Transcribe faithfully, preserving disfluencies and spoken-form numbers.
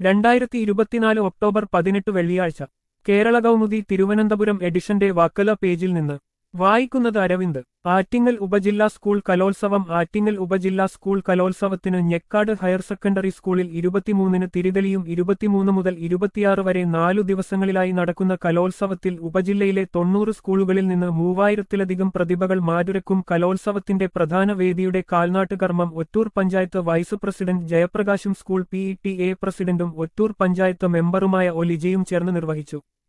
രണ്ടായിരത്തി ഇരുപത്തിനാല് ഒക്ടോബർ പതിനെട്ട് വെള്ളിയാഴ്ച കേരള കൗമുദി തിരുവനന്തപുരം എഡിഷന്റെ വാക്കല പേജിൽ നിന്ന് വായിക്കുന്നത് അരവിന്ദ്. ആറ്റിങ്ങൽ ഉപജില്ലാ സ്കൂൾ കലോത്സവം. ആറ്റിങ്ങൽ ഉപജില്ലാ സ്കൂൾ കലോത്സവത്തിന് ഞെക്കാട് ഹയർ സെക്കൻഡറി സ്കൂളിൽ ഇരുപത്തിമൂന്നിന് തിരിതെളിയും ഇരുപത്തിമൂന്ന് മുതൽ ഇരുപത്തിയാറ് വരെ നാലു ദിവസങ്ങളിലായി നടക്കുന്ന കലോത്സവത്തിൽ ഉപജില്ലയിലെ തൊണ്ണൂറ് സ്കൂളുകളിൽ നിന്ന് മൂവായിരത്തിലധികം പ്രതിഭകൾ മാറ്റുരക്കും. കലോത്സവത്തിന്റെ പ്രധാന വേദിയുടെ കാൽനാട്ട് കർമ്മം ഒറ്റൂർ പഞ്ചായത്ത് വൈസ് പ്രസിഡന്റ് ജയപ്രകാശും സ്കൂൾ പി ടി എ പ്രസിഡന്റും ഒറ്റൂർ പഞ്ചായത്ത് മെമ്പറുമായ ഒ ലിജയും ചേർന്ന് നിർവഹിച്ചു.